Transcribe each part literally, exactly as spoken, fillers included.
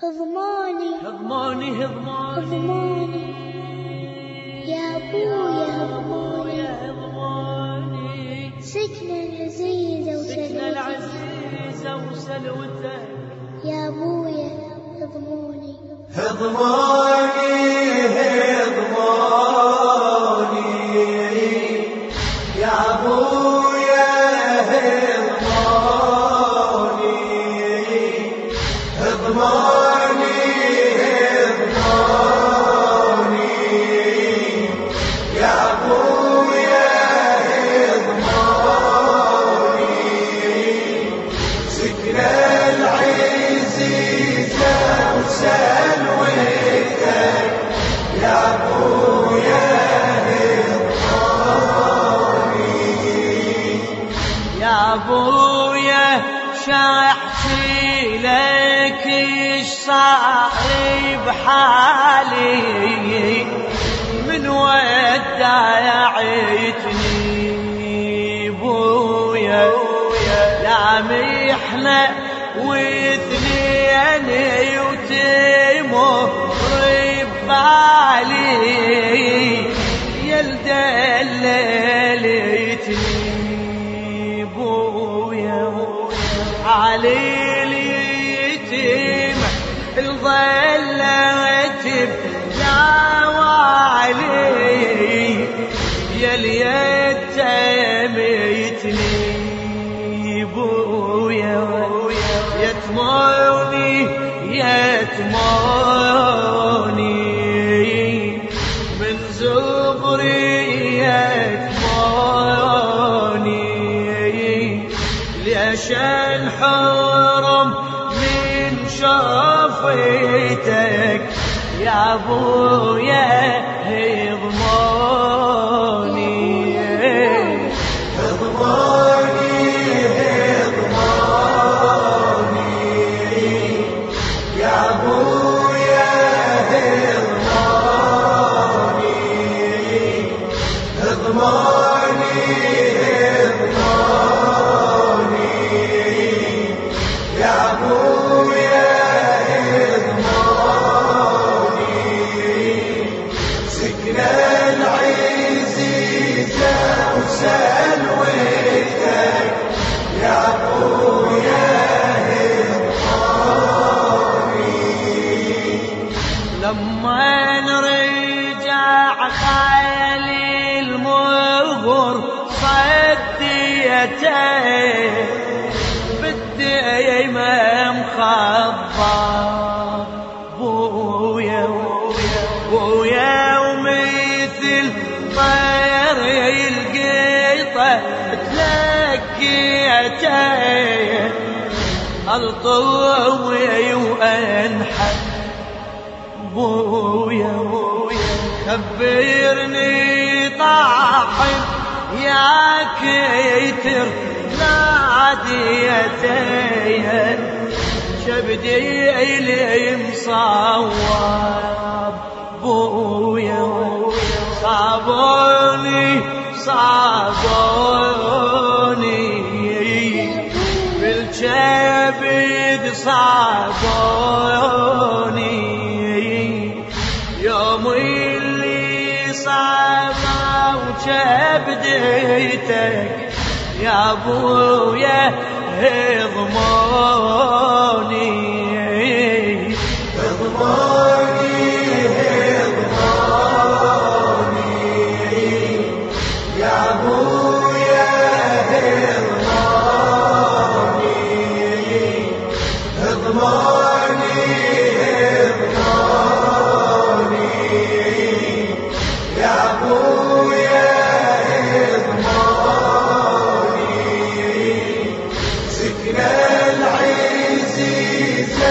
هضماني هضماني هضماني هضماني يا أبويا هضماني سكن العزيزة سكن وسلوتك العزيزة وسلوتك يا أبويا هضماني هضماني هضماني يا أبويا هضماني هضماني هضماني يا أبويا هضماني سكن العزيزة وسلوتك يا أبويا يا أبويا شرحتي لك إيش صار بحالي من ودعتني بويا لا محنة واثنين وتمر ببالي يلدللتني بويا علي اليتيم الظلت بلاوالي يليتميتني بويا يتموني يتموني من زغري يتموني ليش الحرم من شافيتك يا أبويا هضماني هضماني هضماني يا أبويا هضماني هضماني هضماني يا أبويا هضماني سكن العزيزة وسلوتك يا أبويا لما نرجع خالي المغر صديته بالديمة مخضر بويا بويا ومثل طير القيطة تلقيته الطوي وأنحت بويا خبرني طاحن يا كيتر ناديتي شبدي إلي مصواب بويا صابوني صابوني بالجبد صابوني يوم اللي صابا وجبديتك يا أبويا هضماني هضماني هضماني يا أبويا هضماني هضماني هضماني يا أبويا هضماني سكن العزيزة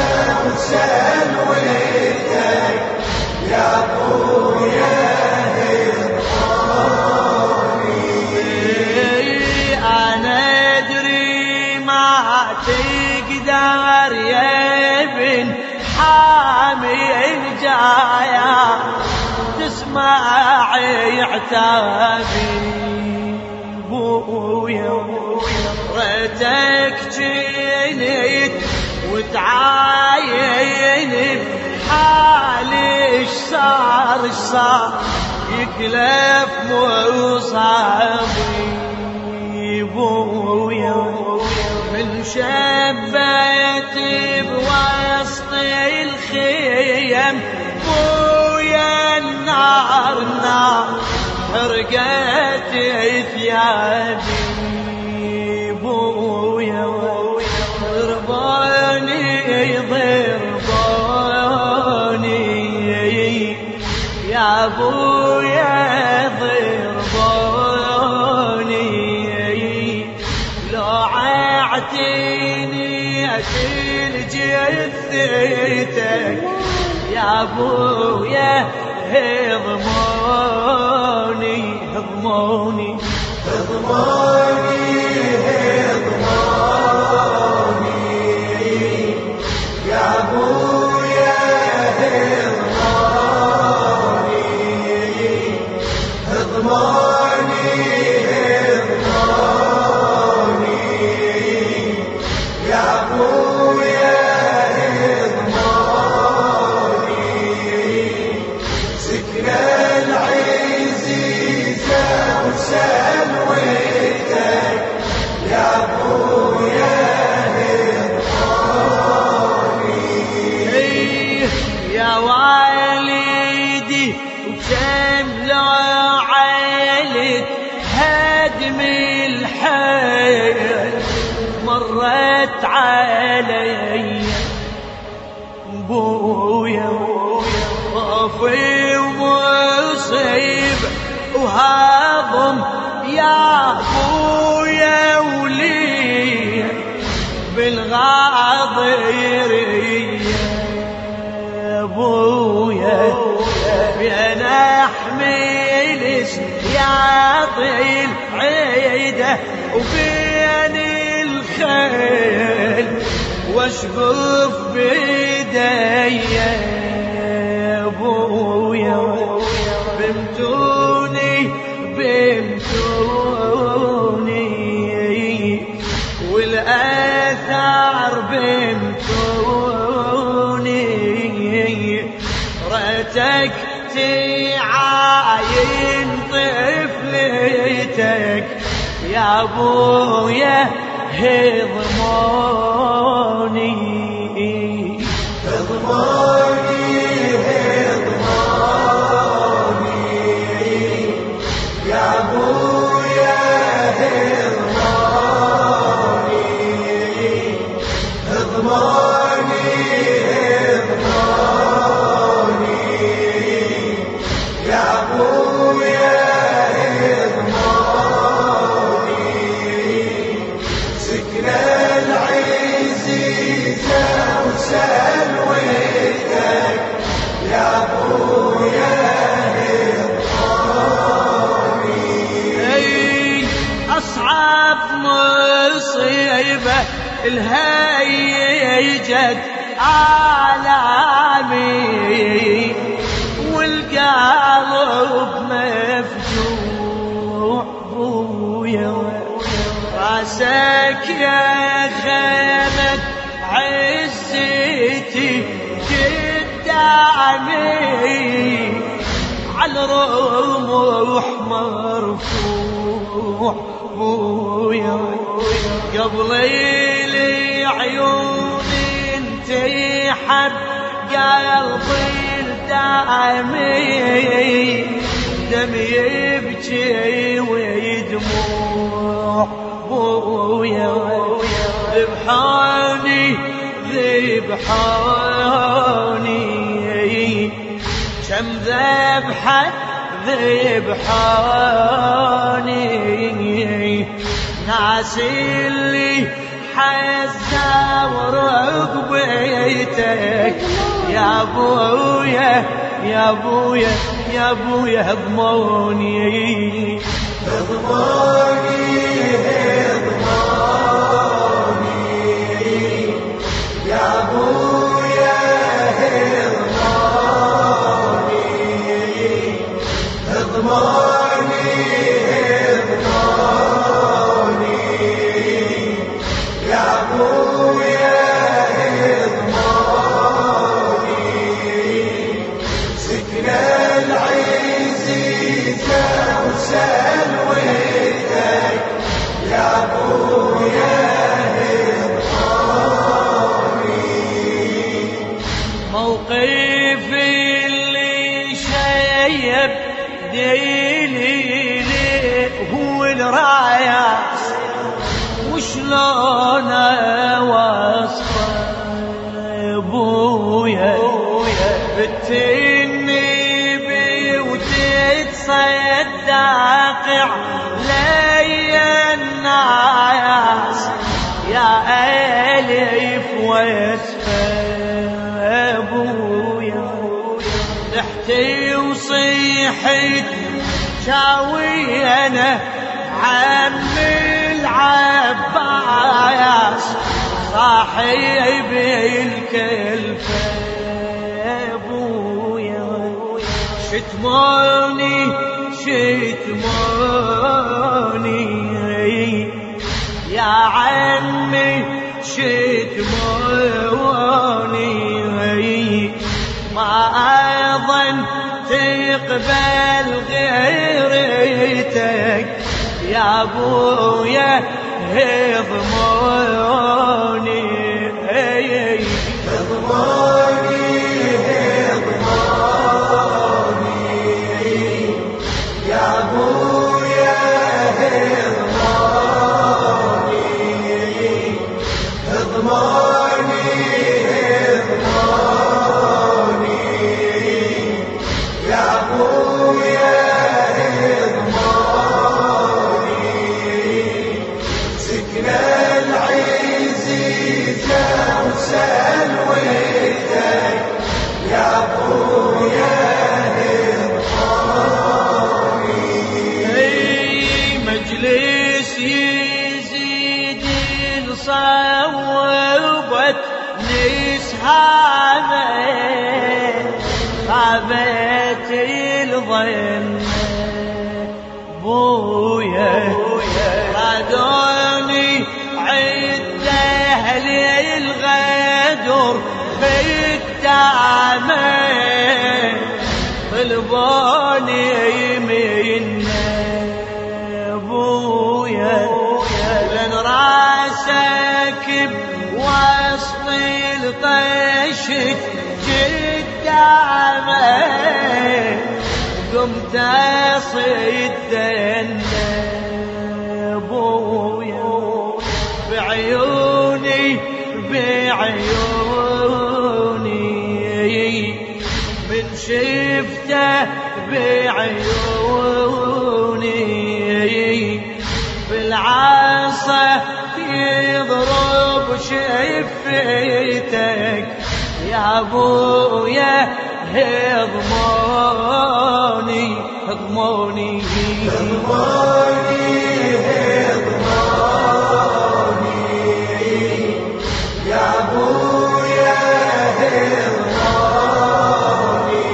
وسلوتك يا أبويا هضماني أنا أدري ما تقدر يا ابن حامي الجاية تسمعي عتابي بويا ريتك جنيت وتعايني النار الصار يكلف مصابي بويا من شبيت بوسط الخيم بويا النار النار حرقت ثيابي بويا ضرباني ضرباني يا بويا ضرباني لو ععتيني اشيل جثتك يا بويا هضموني هضموني هضموني هضموني يا بويا هضموني هضموني هضموني يا بويا هضموني سكنة العزيزة وسلويتك يا بويا إيه يا والدي وكم لو عيلت هدم الحيل مرت علي بويا طافي ومصيب وهضم يا بويا ولي بالغاضرية يا بويا بين احمل يعطي العيدة وبين الخيل واشقف بيدي يا بويا بمتوني بمتوني والآثار بمتوني رأتك تعاين طفلتك يا بويا هضموني هضموني هضموني يا بويا هضموني هضموني هضموني يا بويا هضموني سكنة العزيزة وسلويتك يا بويا اي اصعب مصيبة الهيجت عالمي والقلب مفجوع بويا راسك يا خيمة عزتي قدامي على الرمح مرفوع بويا قبل لي عيوني انت حب قلبي الدامي دم يبكي ويدموع بويا ذبحاني ذبحاني كم ذبحة ذبحاني ناس اللي حزة ورقبيتك يا بويا يا بويا يا بويا هضموني هضموني هضموني يا بويا هضموني هضموني هضموني يا بويا هضموني سكنة موقفي اللي شيب ديلي هو الراياس وشلون اوصفه ابويا بتني بي وتتصدق علي الناس يا الف واسفه ابويا ضحتي وصيحت شاوي انا عم العباس صاحب الكلفه ابويا شتموني شتموني يا عمي شتموني ما أظن تقبل غيرتك يا أبويا اضموني اضموني اضموني يا أبويا اضموني اضموني اضموني يا أبويا اضموني سكن العزيزة وسلويتك يا أبويا اضموني مجلس يزيد صوبت نسحابه خابت الظن بويا رادوني عد اهل الغدر بالتعمى طلبوني منا بويا لن راسك بوسط الطشت جد عمى قمت اصيد بويا بعيوني بعيوني من شفته بعيوني بالعصا يضرب شفتك يا أبويا اضموني اضموني اضموني اضموني يا أبويا اضموني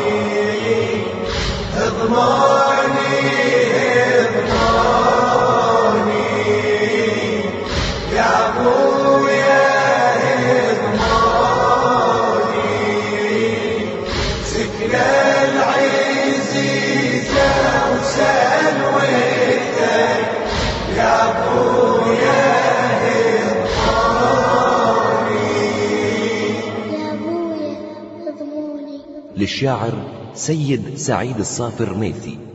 اضموني اضموني يا أبويا اضموني سكن العزيزة وسلويتك يا أبويا يا أبويا اضموني. للشاعر سيد سعيد الصافر ميثي.